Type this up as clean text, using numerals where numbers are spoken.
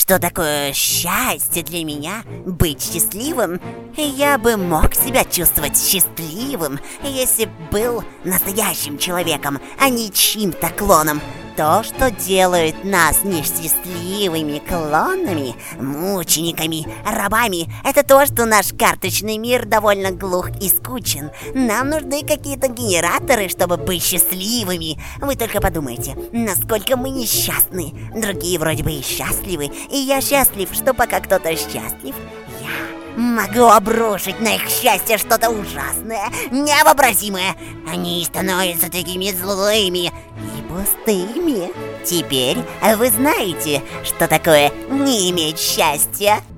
что такое счастье для меня, быть счастливым, я бы мог себя чувствовать счастливым, если б был настоящим человеком, а не чьим-то клоном. То, что делает нас несчастливыми клонами, мучениками, рабами, это то, что наш карточный мир довольно глух и скучен. Нам нужны какие-то генераторы, чтобы быть счастливыми. Вы только подумайте, насколько мы несчастны. Другие вроде бы и счастливы, и я счастлив, что пока кто-то счастлив, я могу обрушить на их счастье что-то ужасное, невообразимое. Они становятся такими злыми и пустыми. Теперь вы знаете, что такое не иметь счастья.